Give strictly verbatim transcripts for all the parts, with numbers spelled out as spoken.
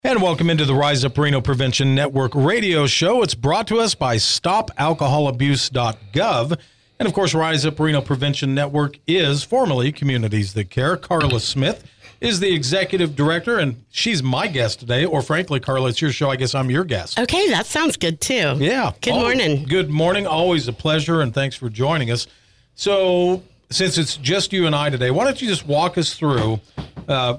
And welcome into the Rise Up Reno Prevention Network radio show. It's brought to us by stop alcohol abuse dot gov. And of course, Rise Up Reno Prevention Network is formerly Communities That Care. Carla Smith is the executive director, and she's my guest today. Or frankly, Carla, it's your show. I guess I'm your guest. Okay, that sounds good too. Yeah. Good Always, morning. Good morning. Always a pleasure, and thanks for joining us. So since it's just you and I today, why don't you just walk us through uh,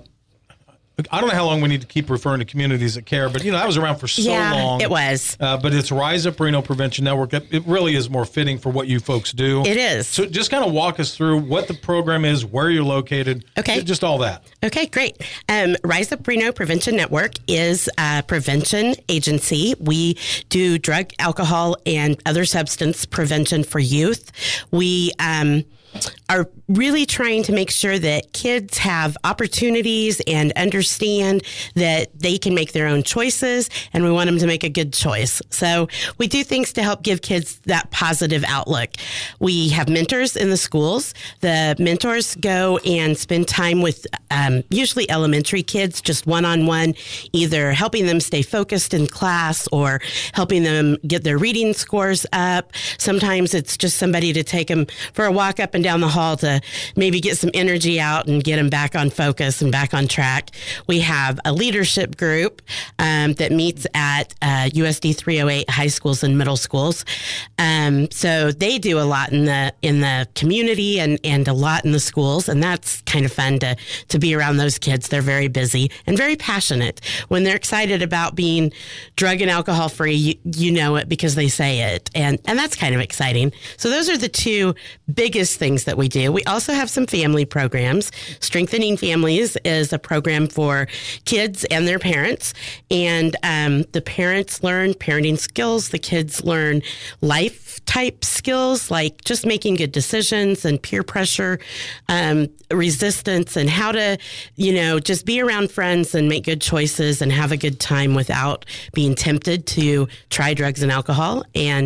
I don't know how long we need to keep referring to Communities That Care, but, you know, that was around for so yeah, long. It was. Uh, but it's Rise Up Reno Prevention Network. It, it really is more fitting for what you folks do. It is. So just kind of walk us through what the program is, where you're located. Okay. Just all that. Okay, great. Um, Rise Up Reno Prevention Network is a prevention agency. We do drug, alcohol, and other substance prevention for youth. We um, are really trying to make sure that kids have opportunities and understand that they can make their own choices, and we want them to make a good choice. So we do things to help give kids that positive outlook. We have mentors in the schools. The mentors go and spend time with um, usually elementary kids, just one-on-one, either helping them stay focused in class or helping them get their reading scores up. Sometimes it's just somebody to take them for a walk up and down the hall to maybe get some energy out and get them back on focus and back on track. We have a leadership group um, that meets at uh, U S D three oh eight high schools and middle schools. Um, so they do a lot in the in the community and, and a lot in the schools, and that's kind of fun to to be around those kids. They're very busy and very passionate. When they're excited about being drug and alcohol free, you, you know it because they say it, and and that's kind of exciting. So those are the two biggest things that we do. We also have some family programs. Strengthening Families is a program for kids and their parents, and um, the parents learn parenting skills. The kids learn life type skills like just making good decisions and peer pressure, um, resistance, and how to, you know, just be around friends and make good choices and have a good time without being tempted to try drugs and alcohol. And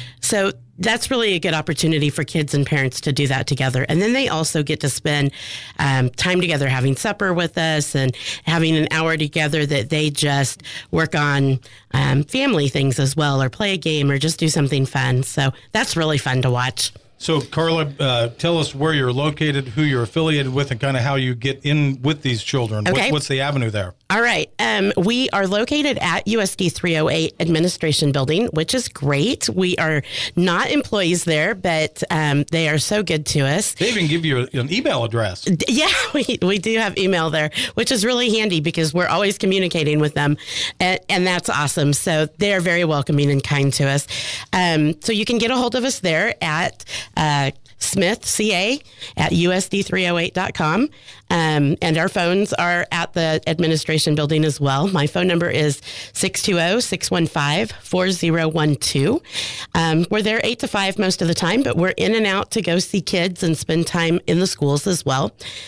so that's really a good opportunity for kids and parents to do that together. And then they also get to spend um, time together having supper with us and having an hour together that they just work on um, family things as well, or play a game or just do something fun. So that's really fun to watch. So, Carla, uh, tell us where you're located, who you're affiliated with, and kind of how you get in with these children. Okay. What, what's the avenue there? All right. Um, we are located at U S D three oh eight Administration Building, which is great. We are not employees there, but um, they are so good to us. They even give you a, an email address. Yeah, we, we do have email there, which is really handy because we're always communicating with them, and, and that's awesome. So they're very welcoming and kind to us. Um, so you can get a hold of us there at uh, Smith C A at U S D three oh eight dot com. Um, and our phones are at the administration building as well. My phone number is six two zero, six one five, four zero one two. Um, we're there eight to five most of the time, but we're in and out to go see kids and spend time in the schools as well.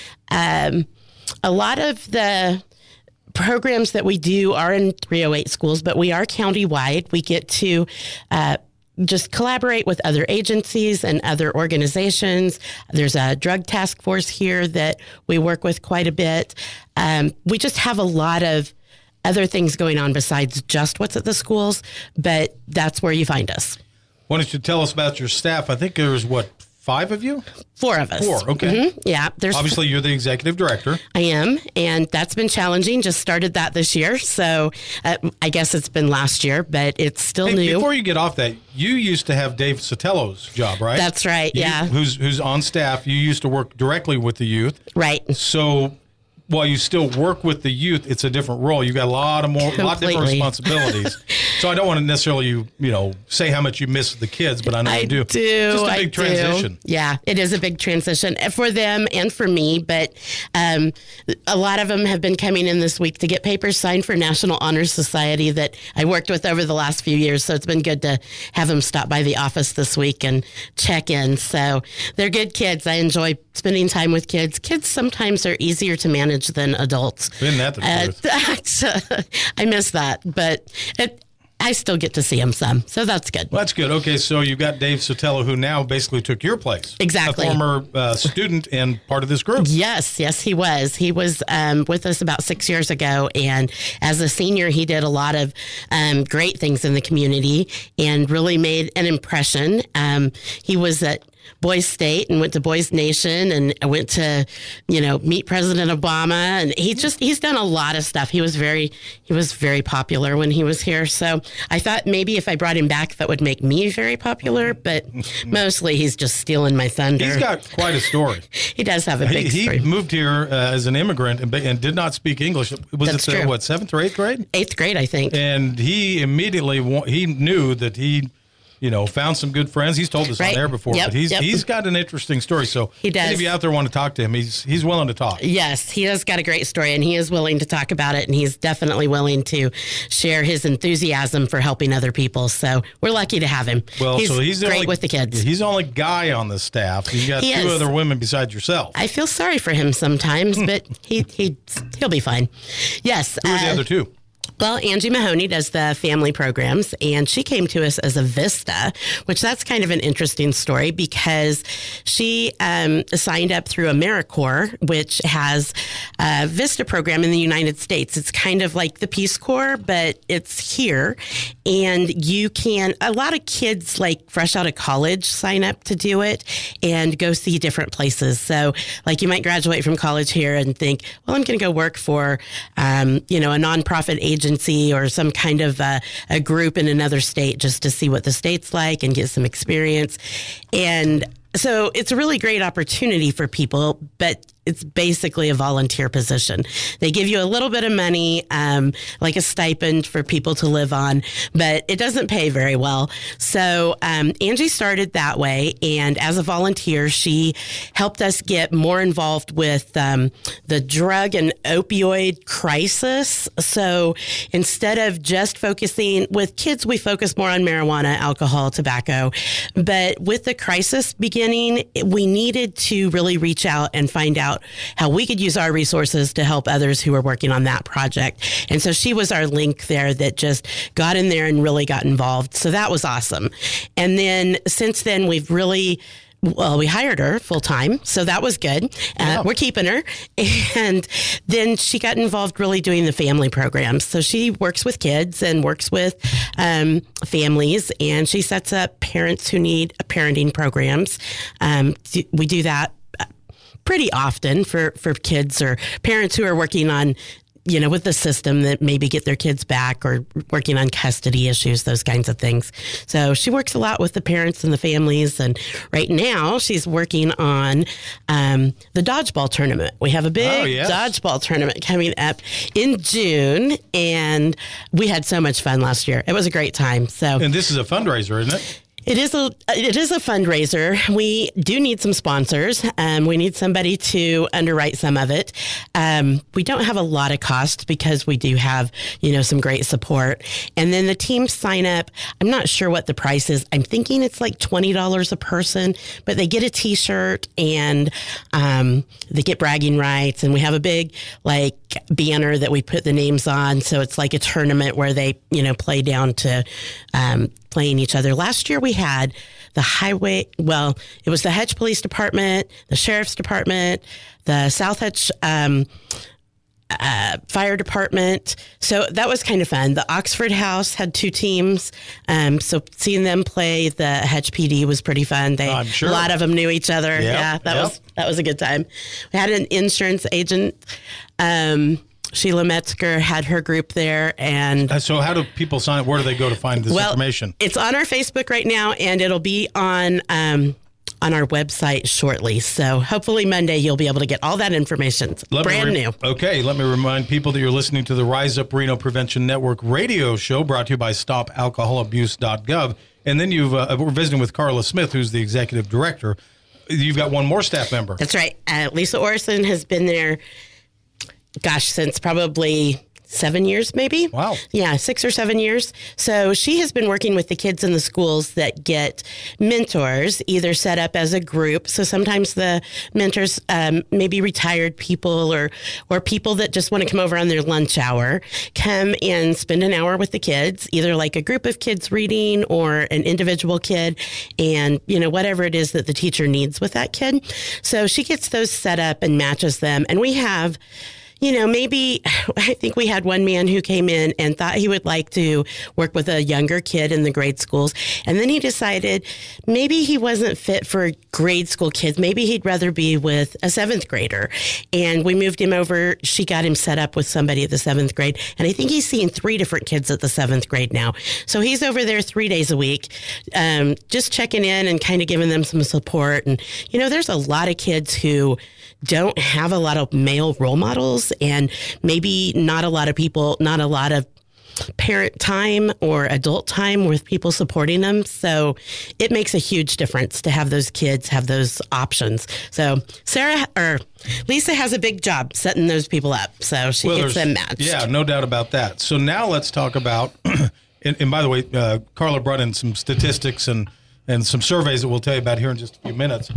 Um, a lot of the programs that we do are in three oh eight schools, but we are county-wide. We get to uh, just collaborate with other agencies and other organizations. There's a drug task force here that we work with quite a bit. Um, we just have a lot of other things going on besides just what's at the schools, but that's where you find us. Why don't you tell us about your staff? I think there's, what, five of you? Four of us. Four, okay. Mm-hmm. Yeah. There's Obviously, you're the executive director. I am, and that's been challenging. Just started that this year, so uh, I guess it's been last year, but it's still Hey, new. Before you get off that, you used to have Dave Sotelo's job, right? That's right, You- yeah. Who's who's on staff. You used to work directly with the youth. Right. So while you still work with the youth, it's a different role. You got a lot of more, a lot different Completely. responsibilities. So I don't want to necessarily, you, you know, say how much you miss the kids, but I know I you do. do. Just a I big do. transition. Yeah, it is a big transition for them and for me. But um, a lot of them have been coming in this week to get papers signed for National Honor Society that I worked with over the last few years. So it's been good to have them stop by the office this week and check in. So they're good kids. I enjoy spending time with kids. Kids sometimes are easier to manage than adults. Isn't that the truth? Uh, I miss that, but it, I still get to see him some, so that's good. Well, that's good. Okay, so you've got Dave Sotelo, who now basically took your place. Exactly. A former uh, student and part of this group. Yes, yes, he was. He was um, with us about six years ago, and as a senior, he did a lot of um, great things in the community and really made an impression. Um, he was at Boys State and went to Boys Nation and went to, you know, meet President Obama. And he just, he's done a lot of stuff. He was very, he was very popular when he was here. So I thought maybe if I brought him back, that would make me very popular, but mostly he's just stealing my thunder. He's got quite a story. He does have a big he, story. He moved here uh, as an immigrant and, and did not speak English. Was That's it, the, true. what, seventh or eighth grade? Eighth grade, I think. And he immediately, wa- he knew that he, you know, found some good friends. He's told us Right. on air before, Yep, but he's yep. he's got an interesting story. So He does. if you out there want to talk to him, he's he's willing to talk. Yes, he has got a great story, and he is willing to talk about it, and he's definitely willing to share his enthusiasm for helping other people. So we're lucky to have him. Well, he's so he's the great only, with the kids. He's the only guy on the staff. You've got He two is. other women besides yourself. I feel sorry for him sometimes, but he he he'll be fine. Yes. Who are the uh, other two? Well, Angie Mahoney does the family programs, and she came to us as a Vista, which that's kind of an interesting story because she um, signed up through AmeriCorps, which has a Vista program in the United States. It's kind of like the Peace Corps, but it's here. And you can, a lot of kids like fresh out of college sign up to do it and go see different places. So like you might graduate from college here and think, well, I'm going to go work for, um, you know, a nonprofit agency or some kind of a, a group in another state just to see what the state's like and get some experience. And so it's a really great opportunity for people, but it's basically a volunteer position. They give you a little bit of money, um, like a stipend for people to live on, but it doesn't pay very well. So um, Angie started that way, and as a volunteer, she helped us get more involved with um, the drug and opioid crisis. So instead of just focusing with kids, we focus more on marijuana, alcohol, tobacco. But with the crisis beginning, we needed to really reach out and find out how we could use our resources to help others who are working on that project. And so she was our link there that just got in there and really got involved. So that was awesome. And then since then, we've really Well, we hired her full time, so that was good. Uh, Yeah. We're keeping her. And then she got involved really doing the family programs. So she works with kids and works with um, families, and she sets up parents who need parenting programs. Um, we do that pretty often for, for kids or parents who are working on, you know, with the system that maybe get their kids back or working on custody issues, those kinds of things. So she works a lot with the parents and the families. And right now she's working on um, the dodgeball tournament. We have a big Oh, yes. dodgeball tournament coming up in June. And we had so much fun last year. It was a great time. So And this is a fundraiser, isn't it? It is a it is a fundraiser. We do need some sponsors. Um, we need somebody to underwrite some of it. Um, we don't have a lot of costs because we do have, you know, some great support. And then the teams sign up. I'm not sure what the price is. I'm thinking it's like twenty dollars a person, but they get a T-shirt and um, they get bragging rights. And we have a big like banner that we put the names on. So it's like a tournament where they, you know, play down to um, playing each other. Last year we had the highway, well, it was the Hutch Police Department, the Sheriff's Department, the South Hutch um, uh, Fire Department. So that was kind of fun. The Oxford House had two teams. Um, so seeing them play the Hutch P D was pretty fun. They, I'm sure. A lot of them knew each other. Yep, yeah, that yep. was that was a good time. We had an insurance agent. Um, Sheila Metzger had her group there, and Uh, so how do people sign up? Where do they go to find this well, information? it's on our Facebook right now, and it'll be on um, on our website shortly. So hopefully Monday you'll be able to get all that information. It's Let me brand re- new. Okay, let me remind people that you're listening to the Rise Up Reno Prevention Network radio show brought to you by stop alcohol abuse dot gov. And then you've uh, we're visiting with Carla Smith, who's the executive director. You've got one more staff member. That's right. Uh, Lisa Orson has been there, gosh, since probably seven years, maybe. Wow. Yeah, six or seven years. So she has been working with the kids in the schools that get mentors, either set up as a group. So sometimes the mentors, um, maybe retired people or or people that just want to come over on their lunch hour, come and spend an hour with the kids, either like a group of kids reading or an individual kid, and you know whatever it is that the teacher needs with that kid. So she gets those set up and matches them, and we have. You know, maybe I think we had one man who came in and thought he would like to work with a younger kid in the grade schools. And then he decided maybe he wasn't fit for grade school kids. Maybe he'd rather be with a seventh grader. And we moved him over. She got him set up with somebody at the seventh grade. And I think he's seeing three different kids at the seventh grade now. So he's over there three days a week, um, just checking in and kind of giving them some support. And, you know, there's a lot of kids who don't have a lot of male role models and maybe not a lot of people, not a lot of parent time or adult time with people supporting them. So it makes a huge difference to have those kids have those options. So Sarah or Lisa has a big job setting those people up. So she well, gets them matched. Yeah, no doubt about that. So now let's talk about, and, and by the way, uh, Carla brought in some statistics and, and some surveys that we'll tell you about here in just a few minutes.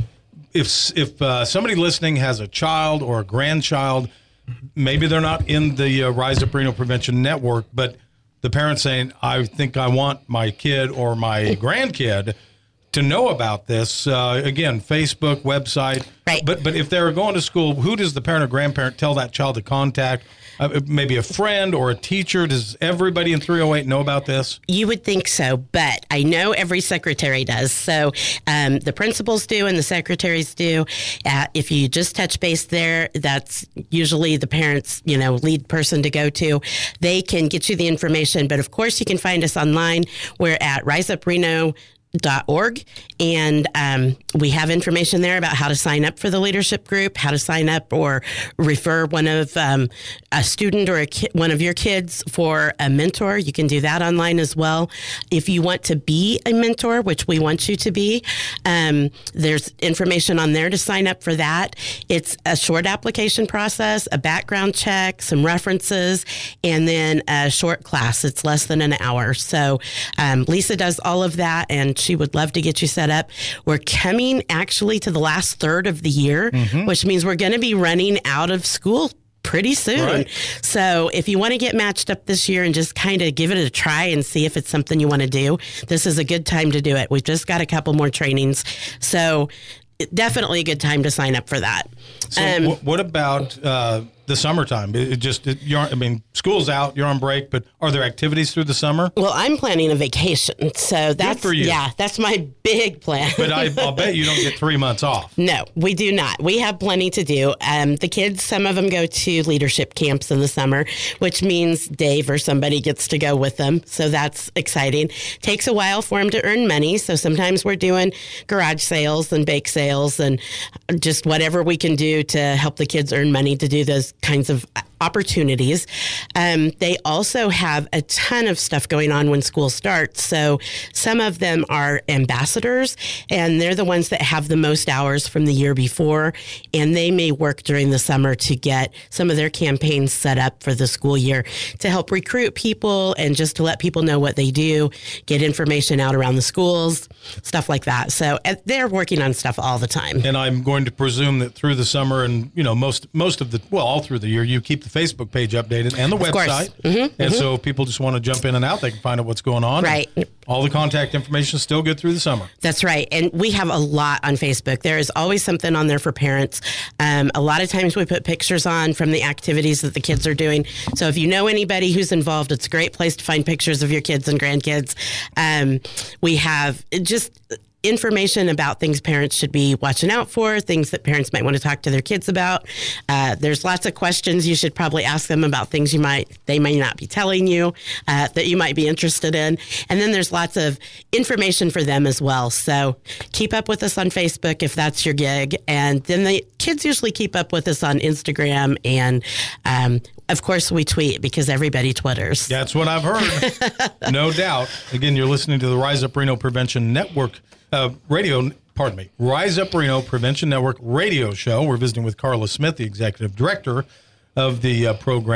If if uh, somebody listening has a child or a grandchild, maybe they're not in the uh, Rise Up Reno Prevention Network, but the parent's saying, I think I want my kid or my grandkid to know about this. Uh, again, Facebook, website. Right. But, but if they're going to school, who does the parent or grandparent tell that child to contact? Uh, maybe a friend or a teacher? Does everybody in three oh eight know about this? You would think so, but I know every secretary does. So um, the principals do and the secretaries do. Uh, if you just touch base there, that's usually the parent's, you know, lead person to go to. They can get you the information, but of course you can find us online. We're at rise up reno dot org, and um, we have information there about how to sign up for the leadership group, how to sign up or refer one of um, a student or a ki- one of your kids for a mentor. You can do that online as well. If you want to be a mentor, which we want you to be, um, there's information on there to sign up for that. It's a short application process, a background check, some references, and then a short class. It's less than an hour. So um, Lisa does all of that, and she would love to get you set up. We're coming actually to the last third of the year, mm-hmm. which means we're going to be running out of school pretty soon. Right. So if you want to get matched up this year and just kind of give it a try and see if it's something you want to do, this is a good time to do it. We've just got a couple more trainings. So definitely a good time to sign up for that. So um, w- what about uh, the summertime? It, it just, it, you're, I mean, school's out, you're on break, but are there activities through the summer? Well, I'm planning a vacation, so that's Good for you. Yeah, that's my big plan. But I, I'll bet you don't get three months off. No, we do not. We have plenty to do. Um, the kids, some of them go to leadership camps in the summer, which means Dave or somebody gets to go with them. So that's exciting. Takes a while for them to earn money. So sometimes we're doing garage sales and bake sales and just whatever we can do to help the kids earn money to do those kinds of opportunities. Um, they also have a ton of stuff going on when school starts. So some of them are ambassadors, and they're the ones that have the most hours from the year before, and they may work during the summer to get some of their campaigns set up for the school year to help recruit people and just to let people know what they do, get information out around the schools, stuff like that. So uh, they're working on stuff all the time. And I'm going to presume that through the summer and, you know, most most of the, well, all through the year, you keep the Facebook page updated and the of website. Mm-hmm, and mm-hmm. so if people just want to jump in and out, they can find out what's going on. Right. All the contact information is still good through the summer. That's right. And we have a lot on Facebook. There is always something on there for parents. Um, a lot of times we put pictures on from the activities that the kids are doing. So if you know anybody who's involved, it's a great place to find pictures of your kids and grandkids. Um, we have just information about things parents should be watching out for, things that parents might want to talk to their kids about. Uh, there's lots of questions you should probably ask them about things you might they may not be telling you uh, that you might be interested in. And then there's lots of information for them as well. So keep up with us on Facebook if that's your gig. And then the kids usually keep up with us on Instagram. And um, of course, we tweet because everybody Twitters. That's what I've heard. No doubt. Again, you're listening to the Rise Up Reno Prevention Network Uh, radio, pardon me, Rise Up Reno Prevention Network radio show. We're visiting with Carla Smith, the executive director of the uh, program.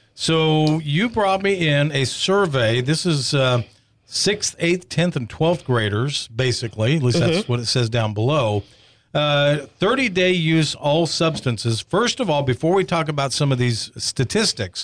So you brought me in a survey. This is uh, sixth, eighth, tenth, and twelfth graders, basically. At least mm-hmm. that's what it says down below. Uh, thirty-day use all substances. First of all, before we talk about some of these statistics,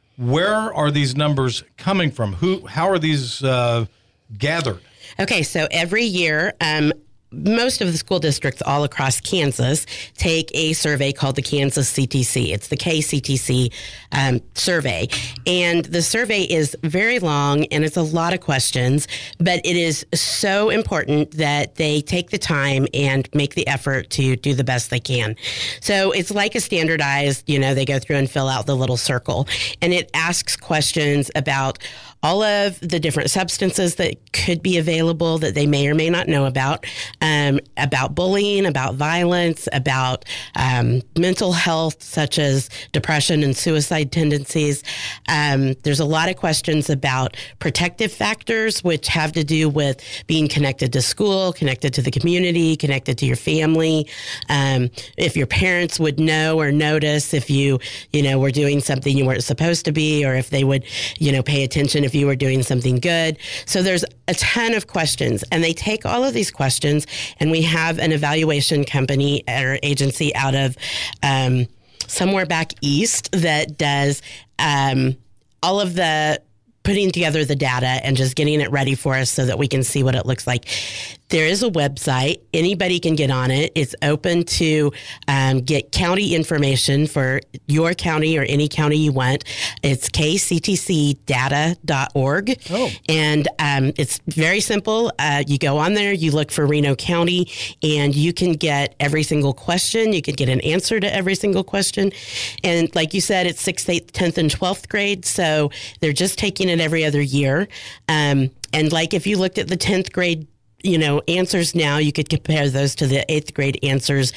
where are these numbers coming from? Who? How are these uh, gathered? Okay, so every year, um, most of the school districts all across Kansas take a survey called the Kansas C T C. It's the K C T C um, survey. And the survey is very long and it's a lot of questions, but it is so important that they take the time and make the effort to do the best they can. So it's like a standardized, you know, they go through and fill out the little circle. And it asks questions about all of the different substances that could be available that they may or may not know about, um, about bullying, about violence, about um, mental health, such as depression and suicide tendencies. Um, there's a lot of questions about protective factors, which have to do with being connected to school, connected to the community, connected to your family. Um, if your parents would know or notice if you, you know, were doing something you weren't supposed to be, or if they would, you know, pay attention if you were doing something good. So there's a ton of questions, and they take all of these questions, and we have an evaluation company or agency out of um, somewhere back east that does um, all of the putting together the data and just getting it ready for us so that we can see what it looks like. There is a website. Anybody can get on it. It's open to um, get county information for your county or any county you want. It's k c t c data dot org. Oh. And um, it's very simple. Uh, you go on there, you look for Reno County, and you can get every single question. You can get an answer to every single question. And like you said, it's sixth, eighth, tenth, and twelfth grade. So they're just taking it every other year. Um, and like if you looked at the tenth grade you know, answers now, you could compare those to the eighth grade answers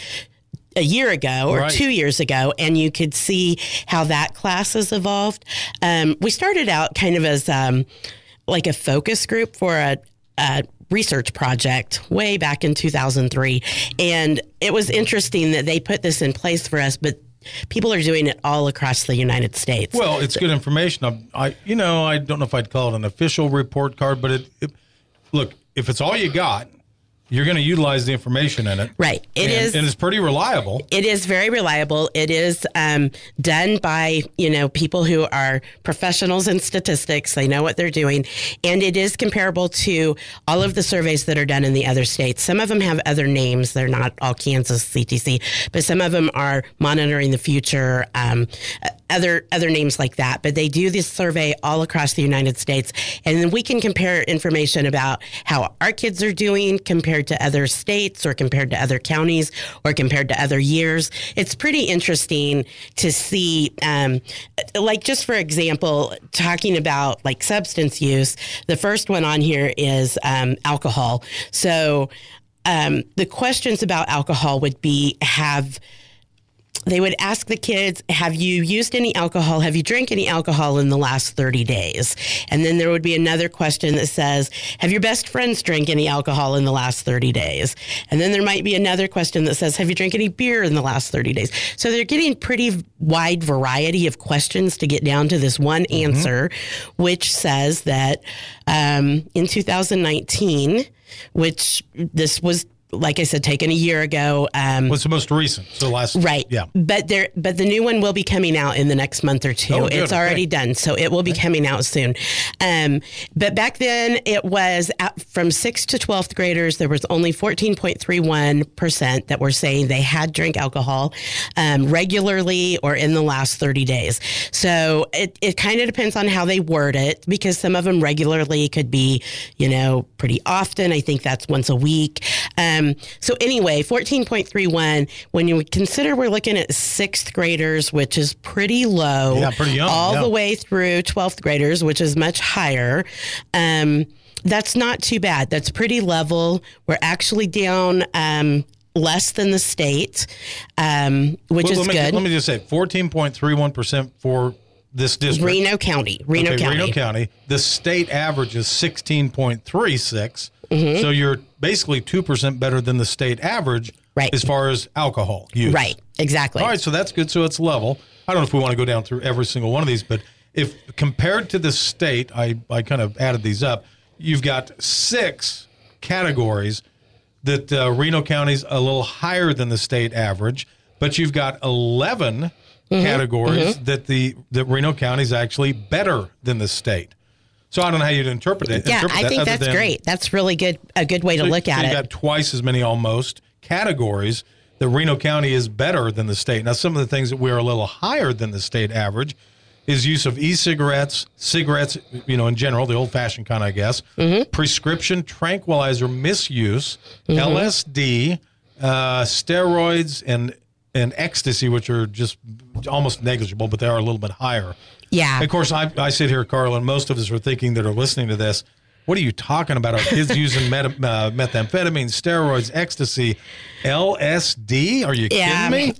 a year ago or right. two years ago, and you could see how that class has evolved. Um, we started out kind of as um, like a focus group for a, a research project way back in two thousand three. And it was interesting that they put this in place for us, but people are doing it all across the United States. Well, it's good information. I, I you know, I don't know if I'd call it an official report card, but it, it look, if it's all you got, you're going to utilize the information in it. Right. It and, is, and it's pretty reliable. It is very reliable. It is um, done by, you know, people who are professionals in statistics. They know what they're doing. And it is comparable to all of the surveys that are done in the other states. Some of them have other names. They're not all Kansas C T C, but some of them are Monitoring the Future, um, other other names like that. But they do this survey all across the United States. And then we can compare information about how our kids are doing compared to other states or compared to other counties or compared to other years. It's pretty interesting to see, um, like just for example, talking about like substance use, the first one on here is um, alcohol. So um, the questions about alcohol would be, have they would ask the kids, have you used any alcohol? Have you drank any alcohol in the last thirty days? And then there would be another question that says, have your best friends drank any alcohol in the last thirty days? And then there might be another question that says, have you drank any beer in the last thirty days? So they're getting pretty wide variety of questions to get down to this one mm-hmm. answer, which says that um, in two thousand nineteen, which this was, like I said, taken a year ago. Um, What's the most recent? So last, right? Yeah. But there, but the new one will be coming out in the next month or two. Oh, good. It's already okay. done, so it will be okay. coming out soon. Um, but back then, it was at, from sixth to twelfth graders. There was only fourteen point three one percent that were saying they had drank alcohol um, regularly or in the last thirty days. So it it kind of depends on how they word it, because some of them regularly could be, you know, pretty often. I think that's once a week. Um, so anyway, fourteen point three one, when you consider we're looking at sixth graders, which is pretty low, yeah, pretty young, all yeah. the way through twelfth graders, which is much higher, um, that's not too bad. That's pretty level. We're actually down um, less than the state, um, which well, is let me, good. Let me just say, fourteen point three one percent for this district. Reno County. Reno okay, County. Reno County. The state average is sixteen point three six. Mm-hmm. So you're basically two percent better than the state average right. as far as alcohol use. Right, exactly. All right, so that's good. So it's level. I don't know if we want to go down through every single one of these, but if compared to the state, I, I kind of added these up, you've got six categories that uh, Reno County's a little higher than the state average, but you've got eleven mm-hmm. categories mm-hmm. that the that Reno County's actually better than the state. So I don't know how you'd interpret it. Yeah, interpret I that think that's than, great. That's really good. A good way to so, look so at you it. You've got twice as many almost categories that Reno County is better than the state. Now, some of the things that we're a little higher than the state average is use of e-cigarettes, cigarettes, you know, in general, the old-fashioned kind, I guess, mm-hmm. prescription tranquilizer misuse, mm-hmm. L S D, uh, steroids, and and ecstasy, which are just almost negligible, but they are a little bit higher. Yeah. Of course, I, I sit here, Carla, and most of us are thinking that are listening to this, what are you talking about? Our kids using meta, uh, methamphetamine, steroids, ecstasy, L S D? Are you yeah. kidding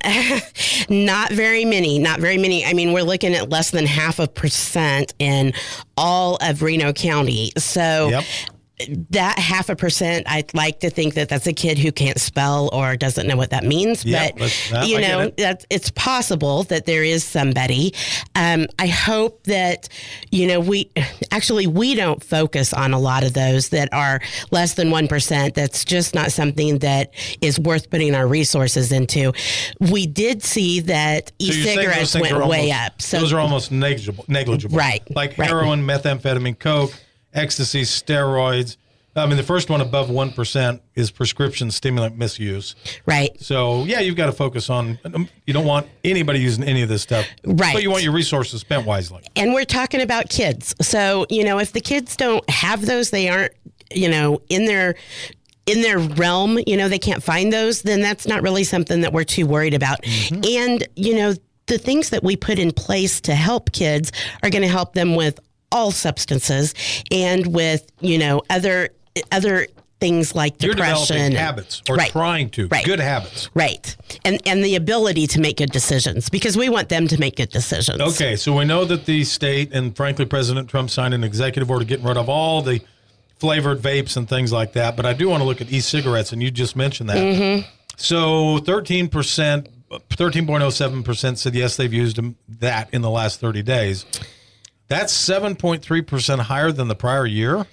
me? Not very many. Not very many. I mean, we're looking at less than half a percent in all of Reno County. So yep. that half a percent, I'd like to think that that's a kid who can't spell or doesn't know what that means. Yep, but, uh, you I know, it. that's, it's possible that there is somebody. Um, I hope that, you know, we actually, we don't focus on a lot of those that are less than one percent. That's just not something that is worth putting our resources into. We did see that so e-cigarettes went way almost, up. So those are almost negligible. negligible. Right. Like right. heroin, methamphetamine, coke, ecstasy, steroids. I mean, the first one above one percent is prescription stimulant misuse. Right. So, yeah, you've got to focus on, you don't want anybody using any of this stuff. Right. But you want your resources spent wisely. And we're talking about kids. So, you know, if the kids don't have those, they aren't, you know, in their in their realm, you know, they can't find those, then that's not really something that we're too worried about. Mm-hmm. And, you know, the things that we put in place to help kids are going to help them with all substances and with, you know, other other things like You're depression. developing and, habits or right, trying to. Right, good habits. Right. And and the ability to make good decisions because we want them to make good decisions. Okay, so we know that the state and frankly President Trump signed an executive order getting rid of all the flavored vapes and things like that, but I do want to look at e-cigarettes and you just mentioned that. Mm-hmm. So thirteen percent, thirteen point oh seven percent said yes, they've used that in the last thirty days. That's seven point three percent higher than the prior year.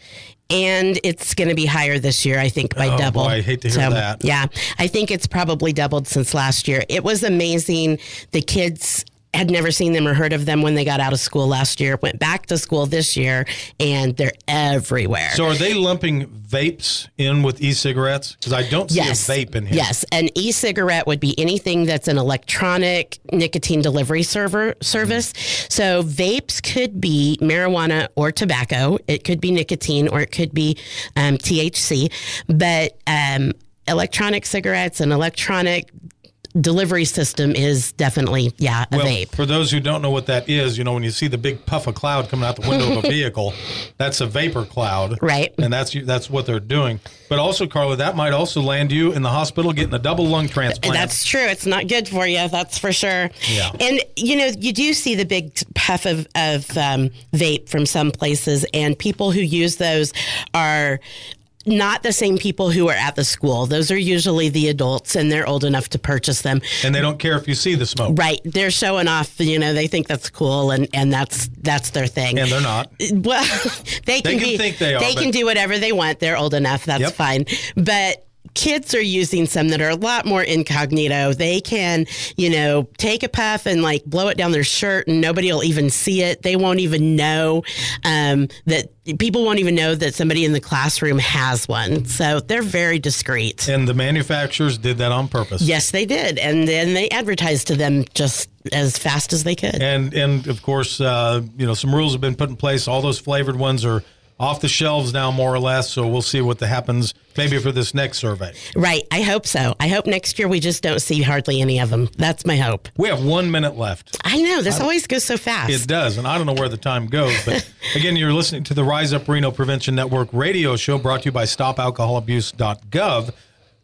And it's going to be higher this year, I think, by oh, double. Boy, I hate to hear so, that. Yeah, I think it's probably doubled since last year. It was amazing. The kids had never seen them or heard of them when they got out of school last year, went back to school this year, and they're everywhere. So are they lumping vapes in with e-cigarettes? Because I don't see yes. a vape in here. Yes, an e-cigarette would be anything that's an electronic nicotine delivery server service. Mm-hmm. So vapes could be marijuana or tobacco. It could be nicotine or it could be um, T H C. But um, electronic cigarettes and electronic delivery system is definitely, yeah, a well, vape. For those who don't know what that is, you know, when you see the big puff of cloud coming out the window of a vehicle, that's a vapor cloud. Right. And that's that's what they're doing. But also, Carla, that might also land you in the hospital getting a double lung transplant. That's true. It's not good for you. That's for sure. Yeah. And, you know, you do see the big puff of, of um, vape from some places, and people who use those are not the same people who are at the school. Those are usually the adults, and they're old enough to purchase them. And they don't care if you see the smoke. Right. They're showing off, you know, they think that's cool, and, and that's that's their thing. And they're not. Well, they can, they can be, think they are. They but... can do whatever they want. They're old enough. That's yep. fine. But kids are using some that are a lot more incognito. They can, you know, take a puff and like blow it down their shirt and nobody will even see it. They won't even know um, that people won't even know that somebody in the classroom has one. So they're very discreet. And the manufacturers did that on purpose. Yes, they did. And then they advertised to them just as fast as they could. And, and of course, uh, you know, some rules have been put in place. All those flavored ones are off the shelves now, more or less. So we'll see what happens maybe for this next survey. Right. I hope so. I hope next year we just don't see hardly any of them. That's my hope. We have one minute left. I know. This I always goes so fast. It does. And I don't know where the time goes. But again, you're listening to the Rise Up Reno Prevention Network radio show brought to you by stop alcohol abuse dot gov.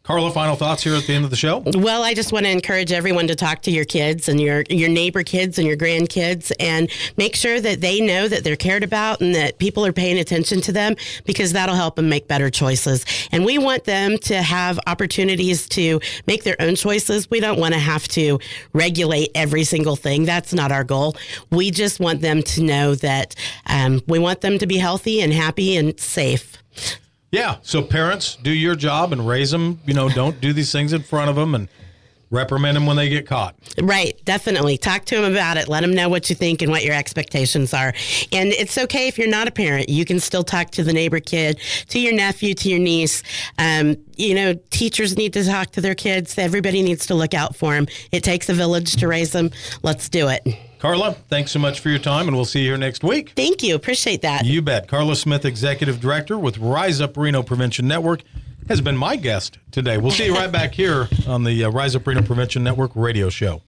Carla, final thoughts here at the end of the show? Well, I just want to encourage everyone to talk to your kids and your your neighbor kids and your grandkids and make sure that they know that they're cared about and that people are paying attention to them, because that'll help them make better choices. And we want them to have opportunities to make their own choices. We don't want to have to regulate every single thing. That's not our goal. We just want them to know that um, we want them to be healthy and happy and safe. Yeah, so parents, do your job and raise them. You know, don't do these things in front of them and reprimand them when they get caught. Right, definitely. Talk to them about it. Let them know what you think and what your expectations are. And it's okay if you're not a parent. You can still talk to the neighbor kid, to your nephew, to your niece. Um, you know, teachers need to talk to their kids. Everybody needs to look out for them. It takes a village to raise them. Let's do it. Carla, thanks so much for your time, and we'll see you here next week. Thank you. Appreciate that. You bet. Carla Smith, Executive Director with Rise Up Reno Prevention Network, has been my guest today. We'll see you right back here on the uh, Rise Up Reno Prevention Network radio show.